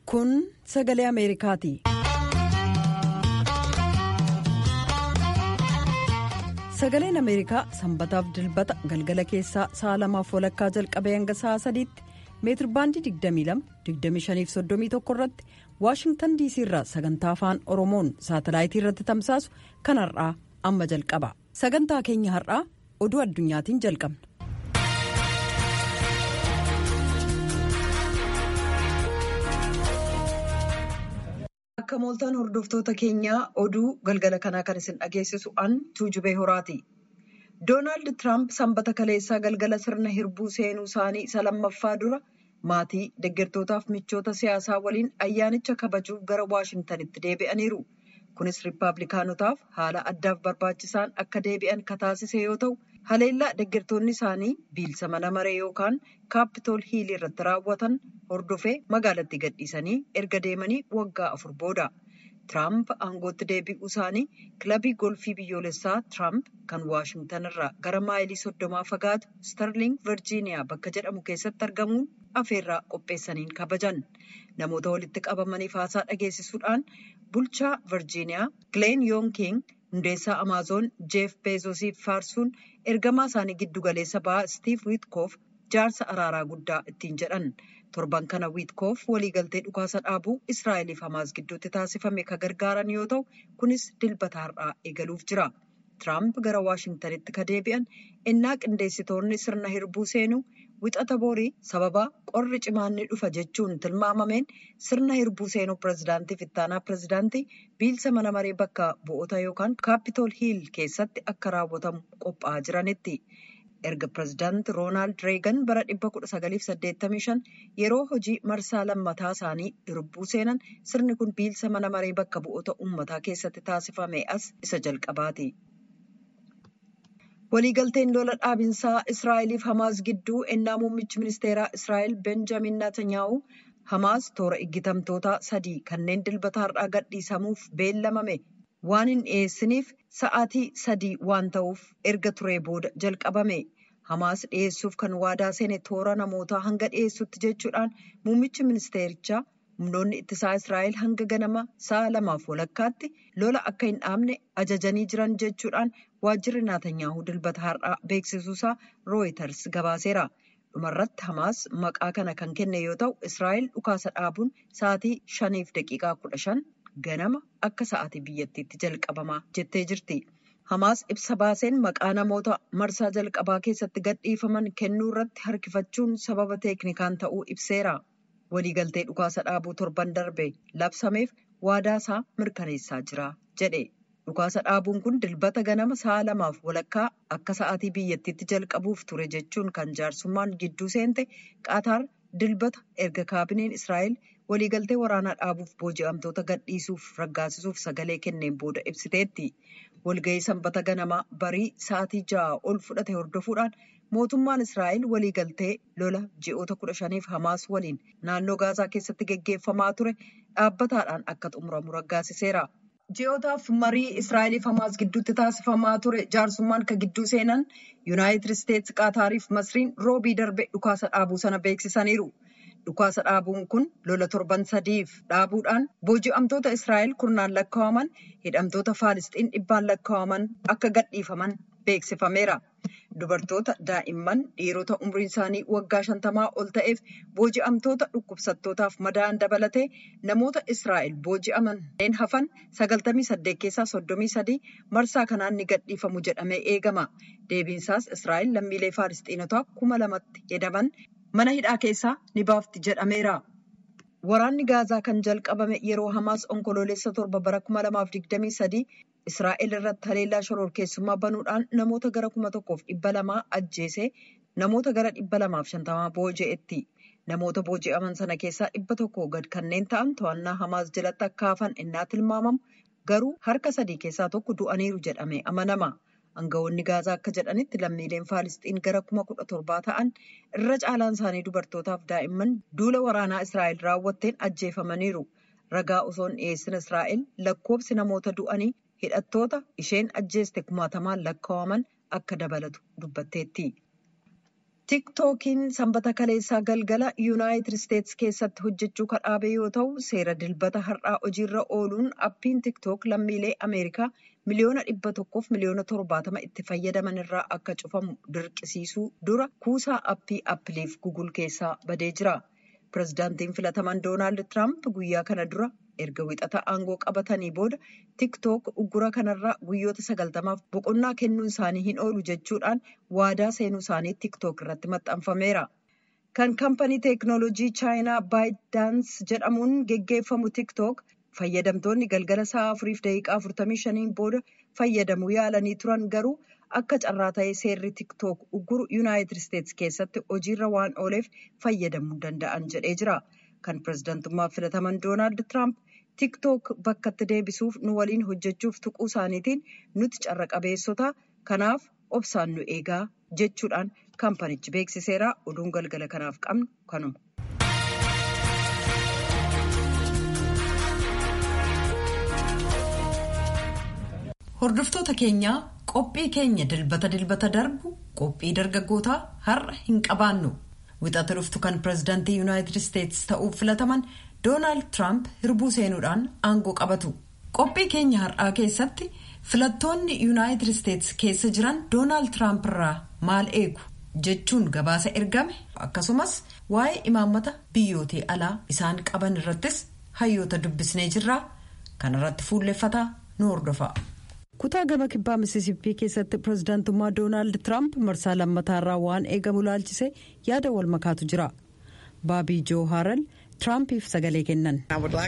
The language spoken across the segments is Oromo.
Kun sagalee Ameerikaati. Sagaleen Ameerikaa sanbataaf dilbata galgala keessaa sa'a 2:00 jalqabee hanga sa'a 3tti meetirbaandii 22-25-31 irratti Waashingtan DC irraa sagantaa afaan Oromoon saatalaayitii irratti tamsaasu kan har'aa amma jalqaba. Sagantaa keenya har'aa oduu addunyaatiin jalqabna. Akka mooltaan hordoftoota keenyaa oduu galgala kanaa kan isin dhageessisu an Tuujubee Horaati. Doonaald Tiraamp sanbata kaleessaa galgala sirna hirbuu seenuu isaanii isa lammaffaa dura maatii deeggartootaaf michoota siyaasaa waliin ayyaanicha kabajuuf gara Waashintanitti deebi'aniiru. Kunis Riippaabilikaanotaaf haala addaaf barbaachisaan akka deebi'an kataasise yoo ta'u, haleellaa deeggartoonni isaanii biilsa mana maree yookaan kaapitool hiilii irratti raawwatan hordofee magaalatti gadhiisanii erga deemanii waggaa 4 booda. Tiraamp aangootti deebi'uu isaanii kilabii golfii biyyoolessaa Tiraamp kan Waashingtan irraa gara maayilii 30 fagaatu Sterling Virgiiniyaa bakka jedhamu keessatti argamuun afeerraa qopheessaniin kabajan. Namoota walitti qabamaniif haasaa dhageessisuudhaan bulchaa Virgiiniyaa Glenn Youngkin hundeessaa Amaazoon Jeef Beezosiif faarsuun ergamaa isaanii giddugaleessa ba'aa Steve Witkoff jaarsa araaraa guddaa ittiin jedhan. Torban kana Witkoff waliigaltee dhukaasa dhaabuu Israa'eliif Hamaas gidduutti taasifame kan gargaaran yoo ta'u, kunis dilbata har'aa eegaluuf jira. Tiraamp gara Waashintanitti ka deebi'an innaa qindeessitoonni sirna hirbuu seenuu wixata boorii sababa qorri cimaan ni dhufa jechuun tilmaamameen sirna hirbuu seenuu pirezidaantiif ittaanaa pirezidaantii biilsa mana maree bakka bu'oota yookaan kaapitool hiil keessatti akka raawwatamu qophaa'aa jiranitti. Erga pirezidaanti Roonaald Reegan bara 1985 yeroo hojii marsaa lammataa isaanii hirbuu seenan sirni kun biilsa mana maree bakka bu'oota uummataa keessatti taasifame as isa jalqabaati. Waliigalteen lola dhaabinsaa Israa'eliif Hamaas gidduu ennaa muummichi ministeeraa Israa'el Benjamin Netanyaa'u Hamaas toora iggitamtoota 3 kanneen dilbata har'aa gadhiisamuuf beellamame waan hin dhiyeessiniif sa'aatii 3 waan ta'uuf erga turee booda jalqabame. Hamaas dhiyeessuuf kan waadaa seene toora namootaa hanga dhiyeessutti jechuudhaan muummichi ministeerichaa humnoonni ittisaa Israa'el hanga ganama sa'a 2:00 lola akka hin dhaabne ajajanii jiran jechuudhaan waajjirri Netanyaa'u dilbata har'aa beeksisuusaa Reuters gabaaseera. Dhumarratti Hamaas maqaa kana kan kenne yoo ta'u, Israa'el dhukaasa dhaabuun sa'aatii 5:15 ganama akka sa'aatii biyyattiitti jalqabamaa jettee jirti. Hamaas ibsa baaseen maqaa namoota marsaa jalqabaa keessatti gadhiifaman kennuu irratti harkifachuun sababa teeknikaan ta'uu ibseera. Waliigaltee dhukaasa dhaabuu torban darbe labsameef waadaa isaa mirkaneessaa jira jedhe. Dhukaasa dhaabuun kun dilbata ganama sa'a 2:00 akka sa'aatii biyyattiitti jalqabuuf ture jechuun kan jaarsummaan gidduu seente Qaataar dilbata erga kaabineen Israa'el waliigaltee waraanaa dhaabuuf booji'amtoota gadhiisuuf raggaasisuuf sagalee kenneen booda ibsiteetti. Walga'ii sanbata ganamaa barii sa'aatii 6 ol fudhate hordofuudhaan mootummaan Israa'el waliigaltee lola ji'oota 15f Hamaas waliin naannoo Gaazaa keessatti geggeeffamaa ture dhaabbataadhaan akka xumuramu raggaasiseera. Ji'ootaaf marii Israa'eliif Hamaas gidduutti taasifamaa ture jaarsummaan kan gidduu seenan Yuunaayitid Isteetsi, Qaataariif Masriin roobii darbe dhukaasa dhaabuu sana beeksisaniiru. Dhukaasa dhaabuun kun lola torban 3f dhaabuudhaan booji'amtoota Israa'el 10 lakkaa'aman hidhamtoota Faalisxiin 100 lakkaa'aman akka gadhiifaman beeksifameera. Dubartoota, daa'imman, dhiirota umriin isaanii waggaa 50 ol ta'eef booji'amtoota dhukkubsattootaaf madaa'an dabalatee namoota Israa'el booji'aman hafan 98 keessaa 33 marsaa kanaan ni gadhiifamu jedhamee eegama. Deebiinsaas Israa'el lammiilee Faalisxiinotaa 2,000tti hedaman mana hidhaa keessaa ni baafti jedhameera. Waraanni Gaazaa kan jalqabame yeroo Hamaas onkoloolessa 7 bara 2023 Israa'el irratti haleellaa shororkeessummaa banuudhaan namoota gara 1,200 ajjeesee namoota gara 250 booji'etti. Namoota booji'aman sana keessaa 100 gad kanneen ta'an to'annaa Hamaas jalatti akka hafan innaa tilmaamamu garuu harka 3 keessaa tokko du'aniiru jedhamee amanama. Aangawoonni Gaazaa akka jedhanitti lammiileen Faalisxiin gara 17,000 ta'an irra caalaan isaanii dubartootaaf daa'imman duula waraanaa Israa'el raawwatteen ajjeefamaniiru. Ragaa osoo hin dhiyeessin Israa'el lakkoobsi namoota du'anii hidhattoota isheen ajjeeste 10,000 lakkaa'aman akka dabalatu dubbatteetti. Tiktookiin sanbata kaleessaa galgala Yuunaayitid Isteetsi keessatti hojjechuu kadhaabe yoo ta'u, seera dilbata har'aa hojiirra ooluun appiin Tiktook lammiilee Ameerikaa miliyoona 100f miliyoona 70 itti fayyadaman irraa akka cufamu dirqisiisuu dura kuusaa appii Appiliif Google keessaa badee jira. Pireezidaantiin filataman Doonaald Tiraamp guyyaa kana dura erga wixata aangoo qabatanii booda Tiktook uggura kanarraa guyyoota 90f boqonnaa kennuun isaanii hin oolu jechuudhaan waadaa seenuu isaanii Tiktook irratti maxxanfameera. Kan kaampanii teeknooloojii Chaayinaa ByteDance jedhamuun geggeeffamu Tiktook fayyadamtoonni galgala sa'a 4:45 booda fayyadamuu yaalanii turan garuu akka carraa ta'ee seerri Tiktook ugguru Yuunaayitid Isteetsi keessatti hojiirra waan ooleef fayyadamuu danda'an jedhee jira. Kan pireezidantummaa filataman Doonaald Tiraamp Tiktook bakkatti deebisuuf nu waliin hojjechuuf tuquu isaaniitiin nuti carra qabeessota kanaaf obsaan nu eegaa jechuudhaan kaampanichi beeksiseera. Oduun galgala kanaaf qabnu kanuma. Hordoftoota keenyaa qophii keenya dilbata darbu qophii dargaggootaa har'a hin qabaannu. Wixata dhuftu kan pireezidaantii Yuunaayitid Isteetsi ta'uuf filataman Doonaald Tiraamp hirbuu seenuudhaan aangoo qabatu. Qophii keenya har'aa keessatti filattoonni Yuunaayitid Isteetsi keessa jiran Doonaald Tiraamp irraa maal eegu jechuun gabaasa ergame akkasumas waa'ee imaammata biyyootii alaa isaan qaban irrattis hayyoota dubbisnee jirra. Kana irratti fuulleffataa nu hordofaa. Kutaa gama kibbaa Misisippii keessatti pireezidaantummaa Doonaald Tiraamp marsaa lammataarraa waan eegamu laalchisee yaada wal makaatu jira. Baabii Joo Haarel Tiraampiif sagalee kennan.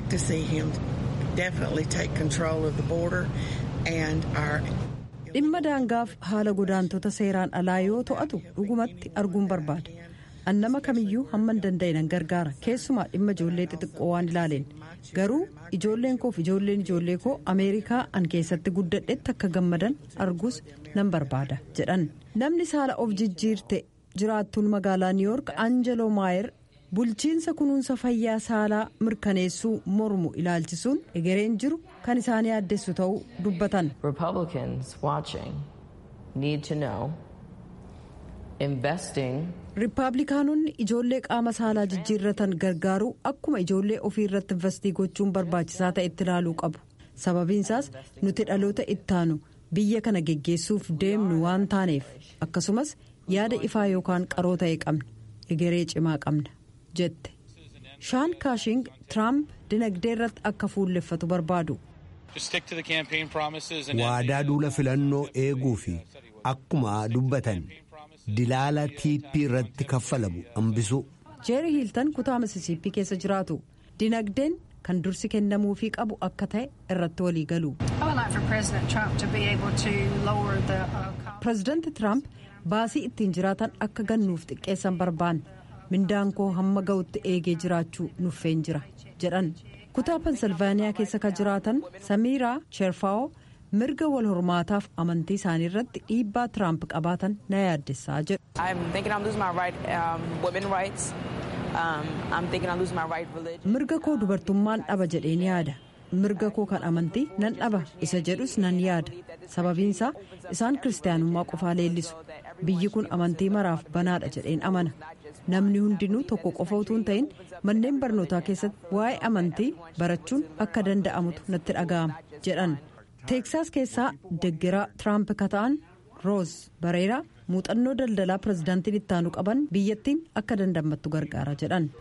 Dhimma daangaaf haala godaantota seeraan alaa yoo to'atu dhugumatti arguun barbaada. Annama kamiyyuu hamman danda'e nan gargaara. Keessumaa dhimma ijoollee xixiqqoo waan ilaaleen. Garuu ijoolleen koo fi ijoolleen ijoollee koo Ameerikaa an keessatti guddadhetti akka gammadan arguus nan barbaada jedhan. Namni saala of jijjiirte jiraattuun magaalaa Niiwuork Aanjeloo Maayer bulchiinsa kunuunsa fayyaa saalaa mirkaneessuu mormu ilaalchisuun egereen jiru kan isaan yaaddessu ta'uu dubbatan. Riippaabilikaanonni ijoollee qaama saalaa jijjiirratan gargaaruu akkuma ijoollee ofii irratti investii gochuun barbaachisaa ta'etti ilaaluu qabu. Sababiin isaas nuti dhaloota ittaanu biyya kana geggeessuuf deemnu waan taaneef akkasumas yaada ifaa yookaan qaroo ta'e qabna egeree cimaa qabna jette. Shaan Kaashing Tiraamp dinagdee irratti akka fuulleffatu barbaadu. Waadaa duula filannoo eeguu fi akkuma dubbatan dilaala tiippii irratti kaffalamu hambisuu. Jeeri Hiiltan kutaa Misisippii keessa jiraatu. Dinagdeen kan dursi kennamuufii qabu akka ta'e irratti walii galu. Pireezidaanti Tiraamp baasii ittiin jiraatan akka gannuuf xiqqeessan barbaanne. Mindaan koo hamma ga'utti eegee jiraachuu nuffeen jira jedhan. Kutaa Pensilvaaniyaa keessa kan jiraatan Samiiraa Cherfaa'oo mirga wal hormaataaf amantii isaanii irratti dhiibbaa Tiraamp qabaatan na yaaddessaa jedhu. Mirga koo dubartummaan dhaba jedheen yaada. Mirga koo kan amantii nan dhaba isa jedhus nan yaada. Sababiinsaa isaan kiristaanummaa qofaa leellisu. Biyyi kun amantii maraaf banaadha jedheen amana. Namni hundinuu tokko qofa utuu hin ta'in manneen barnootaa keessatti waa'ee amantii barachuun akka danda'amutu natti dhaga'ama jedhan. Teeksaas keessaa deggeraa Tiraamp kata'an Roos Bareeraa muuxannoo daldalaa pireezidaantiin ittaanu qaban biyyattiin akka dandamattu gargaara jedhan.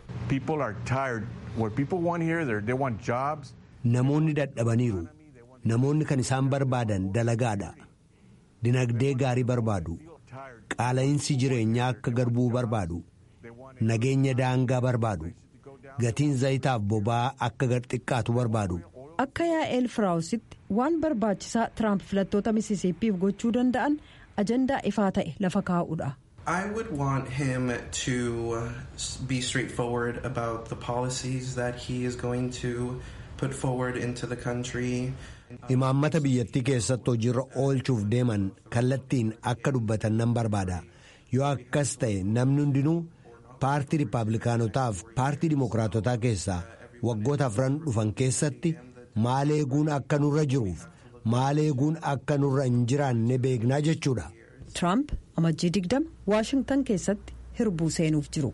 Namoonni dadhabaniiru. Namoonni kan isaan barbaadan dalagaadha. Dinagdee gaarii barbaadu. Qaala'insi jireenyaa akka garbuu barbaadu. Nageenya daangaa barbaadu. Gatiin zayitaaf boba'aa akka gad xiqqaatu barbaadu. Akka Yaa'eel Firaawusitti waan barbaachisaa Tiraamp filattoota Misisippiif gochuu danda'an ajandaa ifaa ta'e lafa kaa'uudha. I would want him to be straightforward about the policies that he is going to put forward into the country. Imaammata biyyattii keessatti hojiirra oolchuuf deeman kallattiin akka dubbatan nan barbaada. Yoo akkas ta'e namni hundinuu paartii Riippaabilikaanotaaf paartii Dimookiraatotaa keessaa waggoota 4 dhufan keessatti maal eeguun akka nurra jiruuf maal eeguun akka nurra hin jiraanne beeknaa jechuudha. Tiraamp amajjii 20 Waashingtan keessatti hirbuu seenuuf jiru.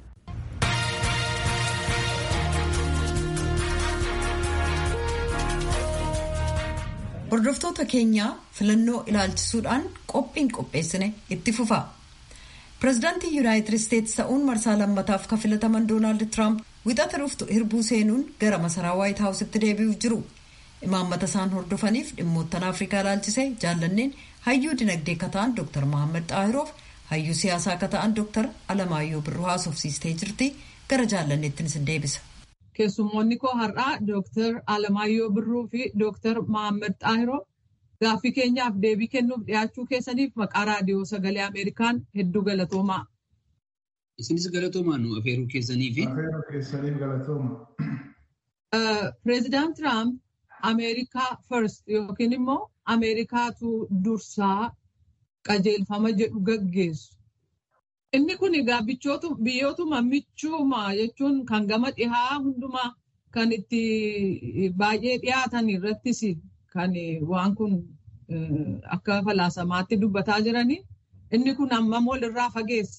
Hordoftoota keenyaa filannoo ilaalchisuudhaan qophiin qopheessine itti fufa. Pireezidaantii Yuunaayitid Isteetsi ta'uun marsaa lammataaf kan filataman Doonaald Tiraamp wixata dhuftu hirbuu seenuun gara masaraa Waayit Haawusitti deebi'uuf jiru. Imaammata isaan hordofaniif dhimmoottan Afrikaa ilaalchisee jaallanneen hayyuu dinagdee kan ta'an Dr. Mohaammed Xaahiroof hayyuu siyaasaa kan ta'an Dr. Alamaayyoo Birruu haasofsiistee jirti. Gara jaallanneettiin isin deebisa. Keessummoonni koo har'aa Dr. Alamaayyoo Birruu fi Dr. Mohaammed Xaahiroo gaaffii keenyaaf deebii kennuuf dhiyaachuu keessaniif maqaa raadiyoo sagalee Ameerikaan hedduu galatoomaa. Isinis galatoomaa nu afeeruu keessanii fi. Afeeruu keessaniif galatooma. Pireezidaant Tiraamp Ameerikaa first yookiin immoo Ameerikaatu dursaa qajeelfama jedhu gaggeessu. Inni kun egaa biyyootuma michuuma jechuun kan gama dhihaa hundumaa kan itti baay'ee dhiyaatan irrattis kan waan kun akka falaasamaatti dubbataa jiranii inni kun hammam walirraa fageessa?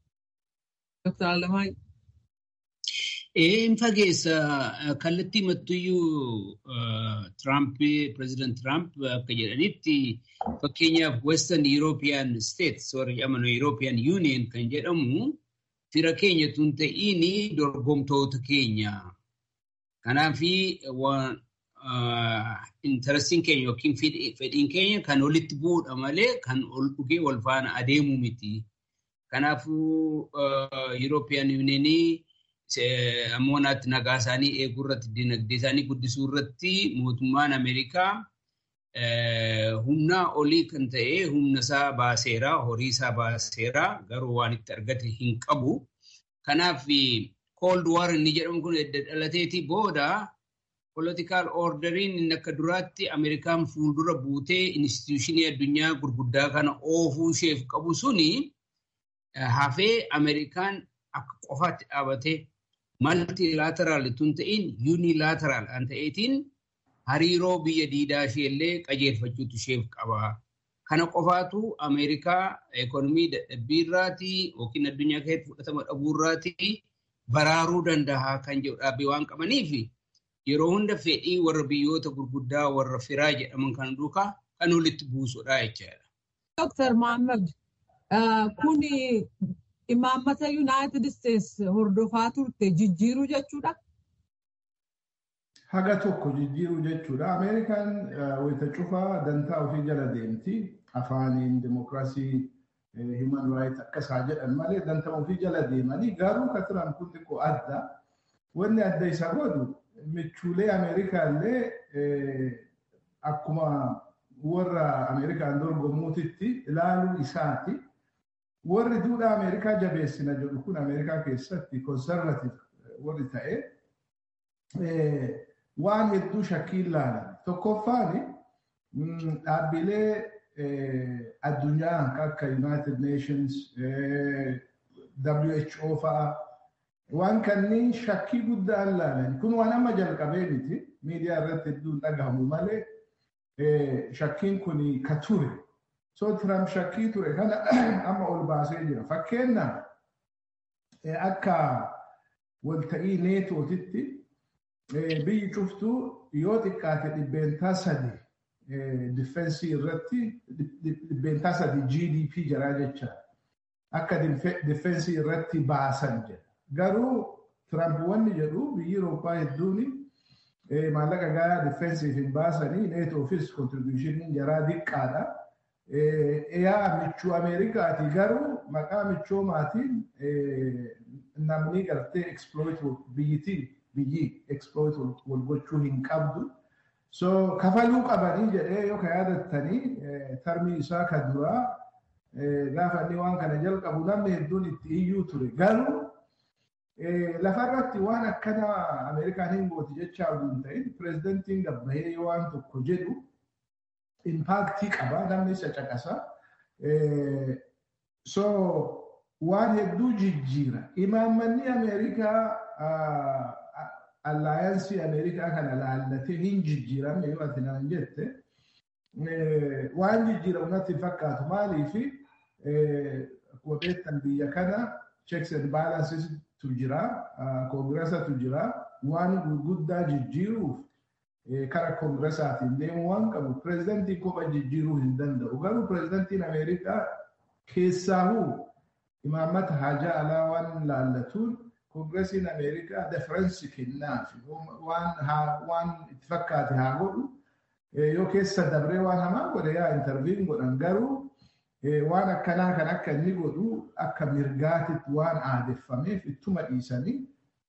Dr. Alamaayyoo. Hin fageessa kallattii mattuyyuu President Trump akka jedhanitti fakkeenyaaf Western European States warra jedhaman European Union kan jedhamu fira keenya tun ta'iini dorgomtoota keenya. Kanaafi interestiin keenya yookiin fedhiin keenya kan walitti bu'uudha malee kan ol dhugee wal faana adeemu miti. Kanaafuu European Unionii ammoo naatti nagaa isaanii eeguu irratti dinagdee isaanii guddisuu irratti mootummaan Ameerikaa humnaa olii kan ta'e humna isaa baaseera, horii isaa baaseera, garuu waan itti argate hin qabu. Kanaaf Cold War inni jedhamu kun edda dhalateetii booda political orderiin inni akka duraatti Ameerikaan fuuldura buutee instituushinii addunyaa gurguddaa kana oofuu isheef qabu suni hafee Ameerikaan akka qofaatti dhaabatee multilateral tun ta'in unilateral an ta'eetiin hariiroo biyya diidaa isheellee qajeelfachuutu isheef qaba. Kana qofaatu Ameerikaa ekonomii dadhabbiirraatii yookiin addunyaa keessatti fudhatama dhabuurraatii baraaruu danda'a kan jedhu dhaabbii waan qabaniif yeroo hunda fedhii warra biyyoota gurguddaa warra firaa jedhaman kan duukaa kan walitti buusudha jechaadha. Dr. Mohaammed, kuni imaammata United States hordofaa turte jijjiiruu jechuudha? Haga tokko jijjiiruu jechuudha. Ameerikaan wayita cufaa dantaa ofii jala deemti. Afaaniin demokraasii human rights akkasaa jedhan malee dantaa ofii jala deemanii garuu kan turan kun xiqqoo adda. Wanni adda isa godhu michuulee Ameerikaallee akkuma warra Ameerikaan dorgomuutitti ilaaluu isaati. Warri duudhaa Ameerikaa jabeessina jedhu kun Ameerikaa keessatti conservative warri ta'e waan hedduu shakkii ilaalan. Tokkoffaan dhaabbilee addunyaa akka United Nations, WHO fa'a waan kanneen shakkii guddaa ilaalan. Kun waan amma jalqabee miti. Miidiyaa irratti hedduun dhagahamu malee shakkiin kun ka ture. So Trump shakkii ture kana amma ol baasee jira. Fakkeenyaaf akka walta'ii neetootitti biyyi cuftuu yoo xiqqaate dhibbeentaa 3 difeensii irratti dhibbeentaa 3 GDP jira jecha akka difeensii irratti baasan jedha. Garuu Trump wanni jedhu biyyi Awurooppaa hedduun maallaqa gahaa difeensiif hin baasanii neetoofis kontribuushiniin jaraa diqqaadha. Yaa michuu Ameerikaati garuu maqaa michoomaatiin namni gartee exploit biyyi exploit wal gochuu hin qabdu. So kafaluu qabanii jedhee yoo ka yaadattanii tarmii isaa ka duraa gaafa inni waan kana jalqabu namni hedduun itti iyyuu ture. Garuu lafarratti waan akkana Ameerikaan hin gooti jechaa hin ta'in pireezidantiin gabbahee yoo waan tokko jedhu impaktii qaba namni isa caqasa. So waan hedduu jijjiira. Imaammanni Ameerikaa allaayansii Ameerikaa kana laallatee hin jijjiiramne yoo ati naan jette waan jijjiiramu natti fakkaatu maaliifi akkuma beektan biyya kana checks and balances tu jira, Kongresa tu jira, waan gurguddaa jijjiiruuf kara Kongressaatiin deemu waan qabu pireezidantiin kopha jijjiiruu hin danda'u. Garuu pireezidantiin Ameerikaa keessaahuu imaammata haajaa alaa waan laallatuun Kongresiin Ameerikaa deferensi kennaaf waan itti fakkaate haa godhu. Yoo keessa dabree waan hamaa godhe yaa interviin godhan garuu waan akkanaa kan akka inni godhu akka mirgaatitti waan aadeffameef ittuma dhiisanii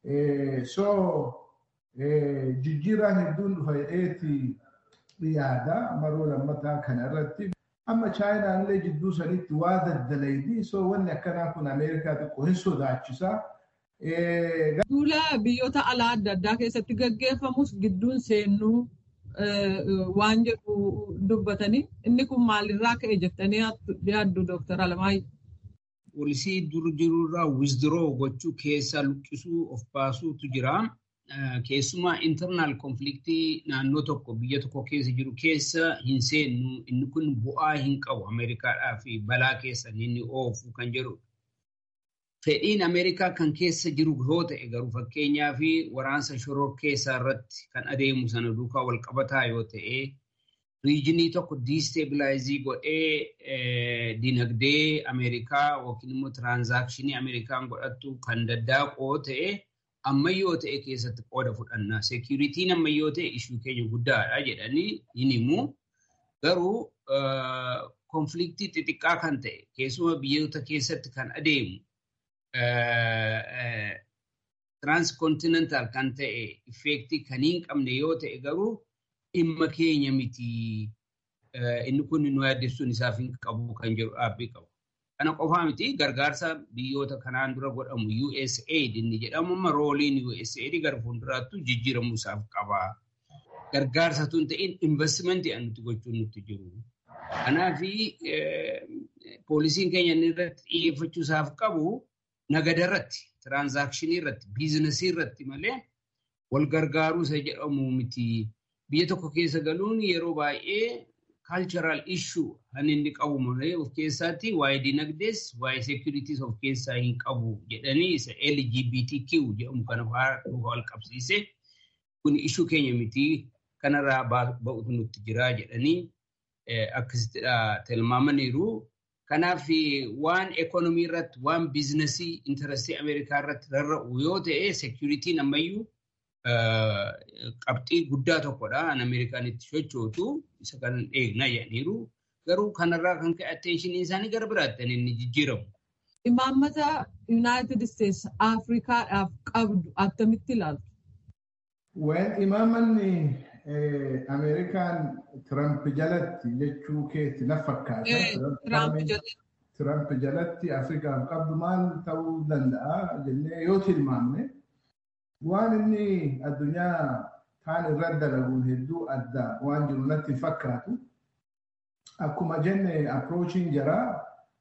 jijjiiraan hedduun dhufa jedheeti yaada maroo lammataa kana irratti amma chaayinaan illee jidduu sanitti waa daddalaydi wanni akkanaa kun Ameerikaa xiqqoo hin sodaachisaa. Duula biyyoota alaa adda addaa keessatti gaggeeffamus gidduun seennuu waan jedhu dubbatanii inni kun maalirraa ka'e jettanii yaaddu Dr. Alamaayyoo? Poolisii dur jirurraa withdraw gochuu keessaa luqqisuu of baasuutu jira. Keessumaa internal conflictii naannoo tokko biyya tokko keessa jiru keessa hin seennu inni kun bu'aa hin qabu Ameerikaadhaa fi balaa keessa inni oofu kan jedhu. Fedhiin Ameerikaa kan keessa jiru yoo ta'e garuu fakkeenyaa fi waraansa shoror keessaa irratti kan adeemu sana duukaa wal qabataa yoo ta'e riijinii tokko destabilizii godhee dinagdee Ameerikaa yookiin immoo tiraanzaakshinii Ameerikaan godhattu kan daddaaqoo ta'e ammayyoo ta'e keessatti qooda fudhannaa. Seekuritiin ammayyoo ta'e ishuu keenya guddaadha jedhanii hin himu. Garuu konfliktii xixiqqaa kan ta'e keessuma biyyoota keessatti kan adeemu transcontinental kan ta'e effektii kan hin qabne yoo ta'e garuu dhimma keenya miti inni kun nu yaaddessuun isaaf hin qabu kan jedhu dhaabbii qabu. Kana qofaa miti gargaarsa biyyoota kanaan dura godhamu USAID inni jedhamu amma rooliin USAID gara fuulduraatti jijjiiramuu isaaf qaba. Gargaarsa tun ta'in investimentii nuti gochuun nutti jiru. Kanaaf poolisiin keenya inni irratti xiyyeeffachuu isaaf qabu nagada irratti, tiraanzaakshinii irratti, biizinasii irratti malee wal gargaaruu isa jedhamu miti. Biyya tokko keessa galuun yeroo baay'ee cultural issue kan inni qabu malee of keessaatti waa'ee dinagdees waa'ee securities of keessaa hin qabu jedhanii isa LGBTQ jedhamu kana wal qabsiise kun issue keenya miti kanarraa ba'utu nutti jira jedhanii akkasittidha tilmaamaniiru. Kanaaf waan ekonomii irratti waan biizinasii intarastii Ameerikaa irratti rarra'u yoo ta'e securitiin ammayyuu qabxii guddaa tokkodha. An Ameerikaan itti sochootu isa kan eegna jedhaniiru. Garuu kanarraa kan ka'e attentionii isaanii gara biraatti inni jijjiiramu. Imaammata United States Afrikaadhaaf qabdu attamitti ilaaltu? Imaammanni Ameerikaan Trump jalatti jechuu keetti na fakkaata. Trump jalatti Afrikaaf qabdu maal ta'uu danda'a jennee yoo tilmaamne waan inni addunyaa taan irra dalaguun hedduu adda waan jiru natti fakkaatu. Akkuma jenne approachiin jaraa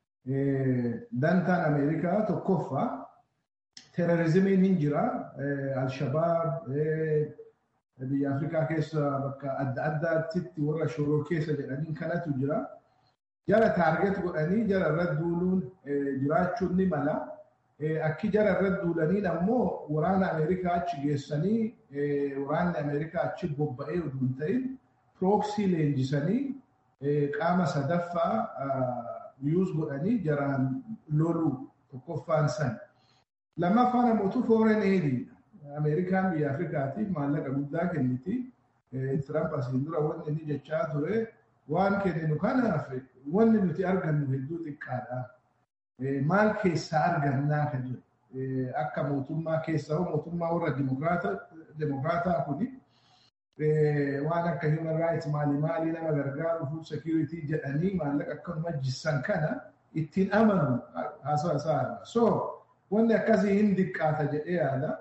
dantaan Ameerikaa tokkoffaa terrorizimiin hin jira. Al-Shabaab biyya Afrikaa keessa bakka adda addaatti warra shoror keessa jedhanii kanatu jira. Jara taarget godhanii jara irra duuluun jiraachuun ni mala. Akki jara irra duulaniin ammoo waraana Ameerikaa achi geessanii waraanni Ameerikaa achi bobba'ee utuu hin ta'in proxy leenjisanii qaama sadaffaa use godhanii jaraan loluu tokkoffaan san. Lammaffaan ammoo foreign aid Ameerikaan biyya Afrikaatiif maallaqa guddaa kenniti. Trump asiin dura wanni inni jechaa ture waan kenninu kanaaf wanni nuti argannu hedduu xiqqaadha. Maal keessaa argannaa kan jedhu akka mootummaa keessaa mootummaa warra dimokraataa kuni waan akka human rights maalii nama gargaaru food security jedhanii maallaqa akkanuma jissan kana ittiin amanu haasa'a. So wanni akkasii hin diqqaata jedhee yaada.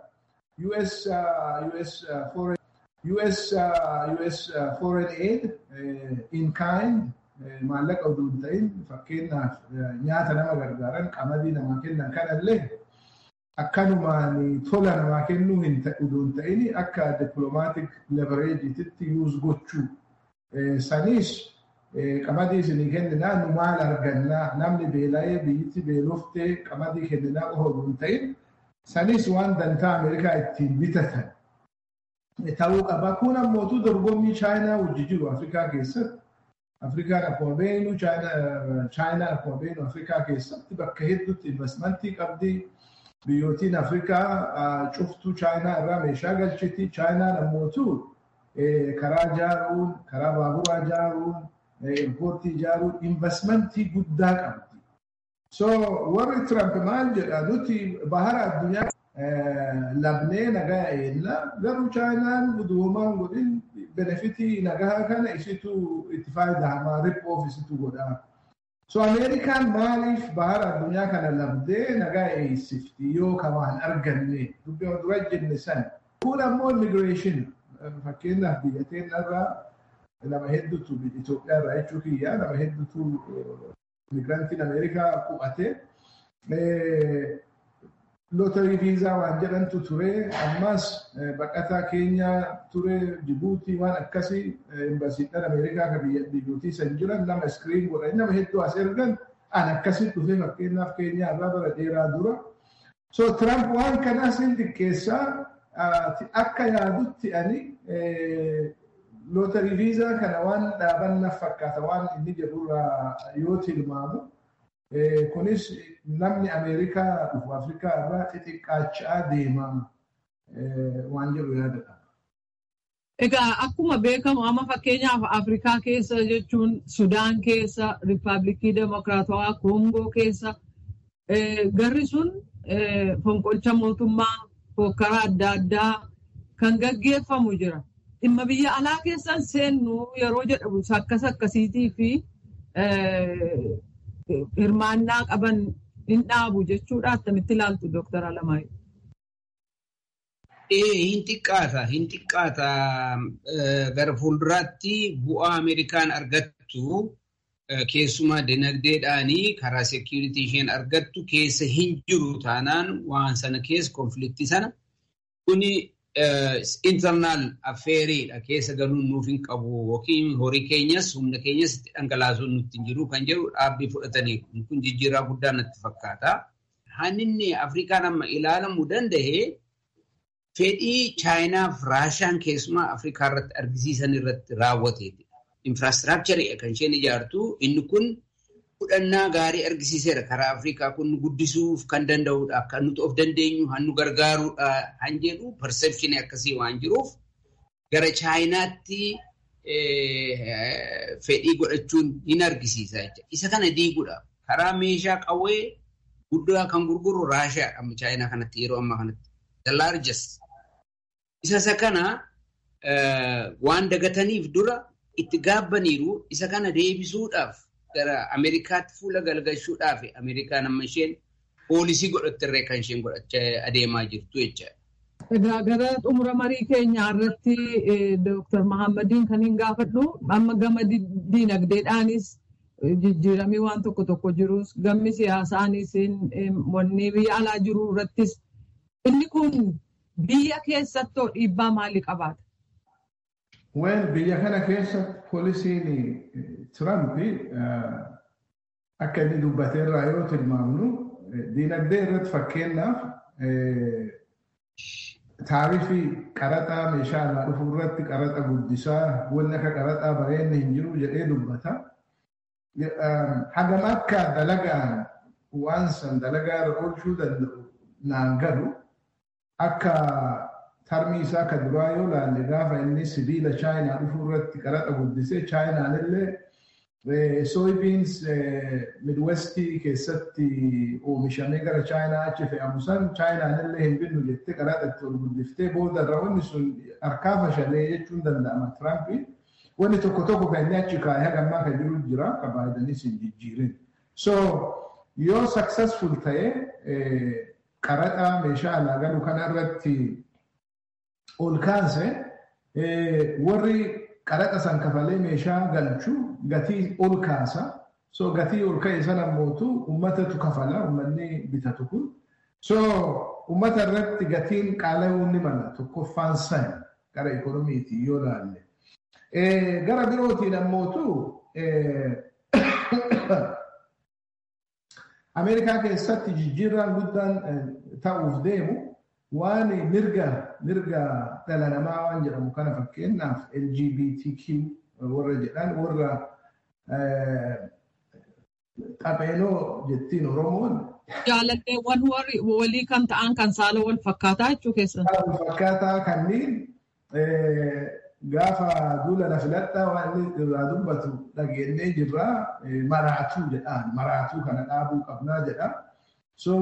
US foreign aid in kind maallaqa utuu hin ta'in fakkeenyaaf nyaata nama gargaaran qamadii namaa kennan kanallee akkanumaan tola namaa kennuu utuu hin ta'in akka diplomatic leverageetitti use gochuu sanis qamadii isinii kenninaa nu maal argannaa namni beela'ee biyyatti beeloftee qamadii kenninaa qofa hin ta'in sanis waan dantaa Ameerikaa ittiin bitatan ta'uu qaba. Kun ammootu dorgommii Chaayinaa wajji jiru Afrikaa keessatti. Afrikaan akkuma beeknu Chaayinaa akkuma beeknu Afrikaa keessatti bakka hedduutti investmentii qabdi. Biyyootiin Afrikaa cuftuu Chaayinaa irraa meeshaa galchiti. Chaayinaan ammootu karaa ijaaruun, karaa baaburaa ijaaruun, eerpoortii ijaaruun investmentii guddaa qabdi. So warri Trump maal jedha nuti bahara addunyaa labnee nagaa eella garuu Chaayinaan guduumaan godhin benefitii nagaa kana isitu itti fayyadamaa rip-off isitu godha. So Ameerikaan maaliif bahara addunyaa kana labdee nagaa eessifti yoo kamaan arganne dura jenne san. Kun ammoo immigreeshin fakkeenyaaf biyyateen irraa nama hedduutu Itoophiyaa irraa jechuu kiyyaa nama hedduutu immigirantiin Ameerikaa qubate. Lottery visa waan jedhantu ture ammas baqataa Keenya ture Jibuutii waan akkasii imbasiidhaan Ameerikaa kan biyyootii san jiran nama iskiriin godhan nama hedduu as ergan an akkasii dhufee fakkeenyaaf Keenyaa irraa bara dheeraa dura. So Trump waan kanaas hin xiqqeessaa akka yaadutti ani lottery visa kana waan dhaabannaaf fakkaata waan inni jedhurraa yoo tilmaamu. Kunis namni Ameerikaa dhufu Afrikaa irraa xixiqqaachaa deema waan jedhu yaadadha. Egaa akkuma beekamu amma fakkeenyaaf Afrikaa keessa jechuun Sudaan keessa, Riippaabilikii Demokiraatawaa Koongoo keessa garri sun fonqolcha mootummaa hokkara adda addaa kan gaggeeffamu jira. Dhimma biyya alaa keessan seennu yeroo jedhamu akkasiitii fi hirmaannaa qaban hin dhaabu jechuudha. Attamitti ilaaltu Dr. Alamaayyoo? Hin xiqqaata. Gara fuulduraatti bu'aa Ameerikaan argattu keessumaa dinagdeedhaanii karaa seekiyuritii isheen argattu keessa hin jiru taanaan waan sana keessa konfliktii sana kuni internal affaireedha keessa galuun nuuf hin qabu yookiin horii keenyas humna keenyas itti dhangalaasuun nutti hin jiru kan jedhu dhaabbii fudhatanii kun jijjiirraa guddaa natti fakkaata. Hanninni Afrikaan amma ilaalamuu danda'e fedhii Chaayinaaf Raashiyaan keessumaa Afrikaa irratti argisiisan irratti raawwateeti. Infraastiraakcharii kan isheen ijaartu inni kun fudhannaa gaarii argisiiseera karaa Afrikaa kun guddisuuf kan danda'udha kan nuti of dandeenyu hannu gargaaruudha han jedhu perceptionii akkasii waan jiruuf gara Chaayinaatti fedhii godhachuun hin argisiisa jecha. Isa kana diiguudha. Karaa meeshaa qawwee guddaa kan gurguru Raashiyaadha amma Chaayinaa kanatti yeroo ammaa kanatti. The largest. Isa kana waan dagataniif dura itti gaabbaniiru isa kana deebisuudhaaf gara Ameerikaatti fuula galgalchuudhaaf Ameerikaan amma isheen poolisii godhattirree kan isheen godhachaa adeemaa jirtu jecha. Egaa gara xumura marii keenyaa irratti Dr. Mahammadiin kan hin gaafadhu amma gama diinagdeedhaanis jijjiiramii waan tokko jirus gammi siyaasaanis wanni biyya alaa jiru irrattis inni kun biyya keessattoo dhiibbaa maalii qabaata? Biyya kana keessatti poolisiin Trump akka inni dubbateerraa yoo tilmaamnu diinagdee irratti fakkeenyaaf taarifii qaraxaa meeshaa alaa dhufu irratti qaraxa guddisaa wanni akka qaraxaa bareenni hin jiru jedhee dubbata. Hagam akka dalagaan waan san dalagaa irra oolchuu danda'u naan galu akka tarmii isaa kan duraa yoo laalle gaafa inni sibiila Chaayinaa dhufuu irratti qaraxa guddisee Chaayinaan illee soybeans midwestii keessatti oomishamee gara Chaayinaa achi fe'amu san Chaayinaan illee hin binnu jettee qaraxa itti ol guddiftee booda irra wanni sun harkaa fashalee jechuun danda'ama Tiraampiin. Wanni tokko kan inni achi kaa'ee hagammaa kan jiru jira kan Baayidenis hin jijjiirin. So yoo successful ta'ee qaraxa meeshaa alaa galu kana irratti ol kaase warri qaraxa san kafalee meeshaa galchuu gatii ol kaasa. So gatii ol ka'e sana mootu uummatatu kafala uummanni bitatu kun. So uummata irratti gatiin qaala'uu ni mala tokkoffaan sana gara ikoonomiitii yoo laalle. Gara birootiin ammootu Ameerikaa keessatti jijjiirraan guddaan ta'uuf deemu waan mirga dhala namaa waan jedhamu kana fakkeenyaaf LGBTQ warra jedhan warra qabeeloo jettiin Oromoon. Jaalalleewwan walii kan ta'an kan saala wal fakkaataa jechuu keessatti. Saala wal fakkaataa kanneen gaafa duula na filadhaa waan irraa dubbatu dhageenyee jirra maraatuu jedhaan maraatuu kana dhaabuu qabnaa jedha. So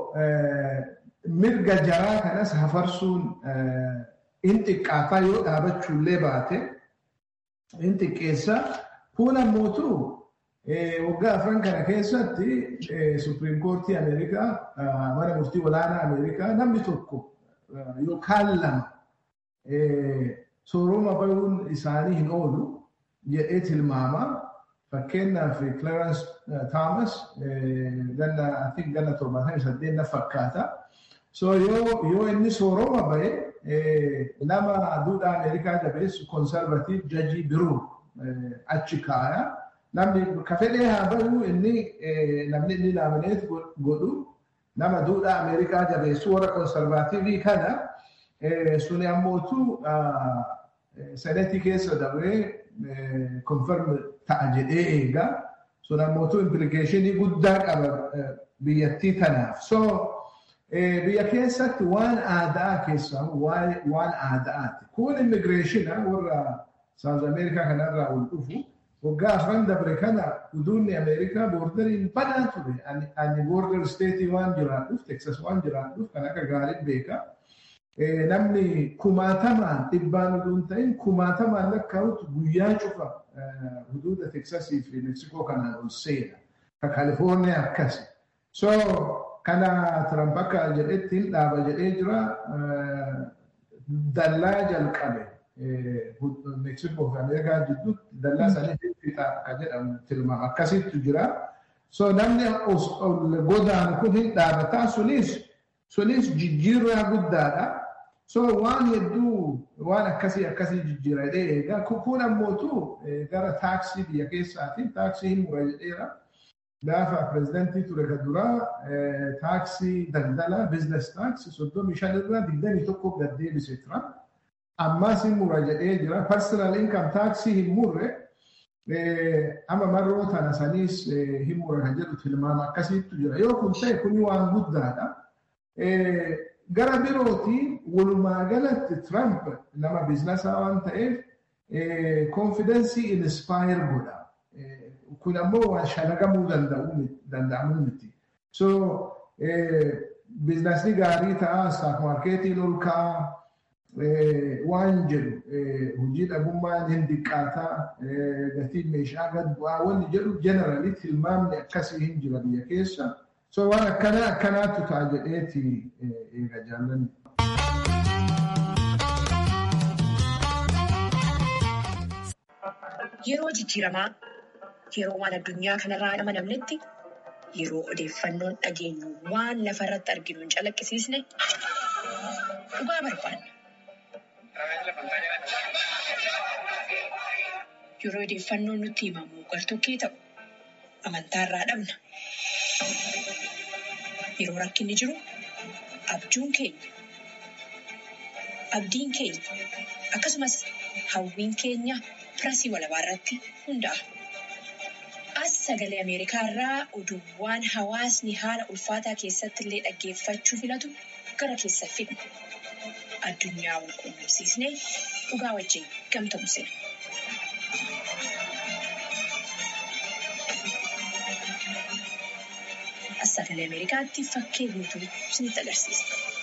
mirga jaraa kanas hafarsuun in xiqqaataa yoo dhaabachuullee baate in xiqqeessa. Kun ammootu waggaa afran kana keessatti Supreme Courtii Ameerikaa mana murtii olaanaa Ameerikaa namni tokko yookaan lama sooroma bahuun isaanii hin oolu jedhee tilmaama. Fakkeenyaaf Clarence Thomas ganna 78 na fakkaata. So yoo inni sooroma bahe nama duudhaa Ameerikaa jabeessu conservative judge biroo achi kaaya. Namni kafedhee haa bahu namni inni laamineet godhu nama duudhaa Ameerikaa jabeessu warra conservative kana suni ammootu senetii keessa dabree confirm ta'a jedhee eega. Sun ammootu implicationii guddaa qaba biyyattii tanaaf. So biyya keessatti waan aadaa keessaa waan aadaati. Kun immigireeshina warra South America kanarraa ol dhufu. Waggaa afran dabre kana huduunni Ameerikaa boordariin banaa ture. Ani boorder steetii waan jiraadhuuf, Texas waan jiraadhuuf kan akka gaariin beeka. Namni kumaatamaan dhibbaan uduun ta'in kumaatamaan lakkaa'utu guyyaa cufa huduuda Texasii fi Meksikoo kanaan ol seena. Ka Kaalifoorniyaa akkasi. So kana Trump akka jedhettiin dhaaba jedhee jira dallaa jalqabe. Meksikoo fi Ameerikaa jidduutti dallaa sanii fixa akka jedhamu tilmaama akkasitti jira. So namni ol godaanu kun hin dhaabataa sunis jijjiirraa guddaadha. So waan hedduu waan akkasii jijjiira jedhee egaa kun ammootu gara taaksii biyya keessaatiin taaksii hin mura jedheera. Gaafa pirezidantii ture kan duraa taaksii daldalaa biizines taaksii 35 irraa 21 gad deebisee tura. Ammas hin mura jedhee jira. Personal income taaksii hin murre amma marroo tana saniis hin mura kan jedhu tilmaama akkasiitu jira. Yoo kun ta'e kuni waan guddaadha. Gara birootiin walumaa galatti Trump nama biizinesaa waan ta'eef confidensii inspire godha. Kun ammoo waan shalagamuu danda'amu miti. So biizinesii gaarii ta'a, stock marketiin ol ka'a. Waan jedhu hojii dhabummaan hin diqqaataa gatiin meeshaa gad bu'aa wanni jedhu generally tilmaamni akkasii hin jira biyya keessa. So waan akkanaatu ta'a jedheeti eega jaallanni. Yeroo jijjiiramaa yeroo waan addunyaa kanarraa hin amanamnetti yeroo odeeffannoon dhageenyu waan lafarratti arginu hin calaqqisiisne dhugaa barbaanna. Yeroo odeeffannoon nutti himamu gartokkee ta'u amantaarraa dhabna. Yeroo rakkinni jiru abjuun keenya abdiin keenya akkasumas hawwiin keenya pirasii walabaa irratti hundaa'a. As sagalee Ameerikaa irraa oduuwwan hawaasni haala ulfaataa keessatti illee dhaggeeffachuu filatu gara keessa fidna. Addunyaa wal quunnamsiisnee dhugaa wajjin gamtoomsina. As sagalee Ameerikaatti fakkee guutuu isinitti agarsiisa.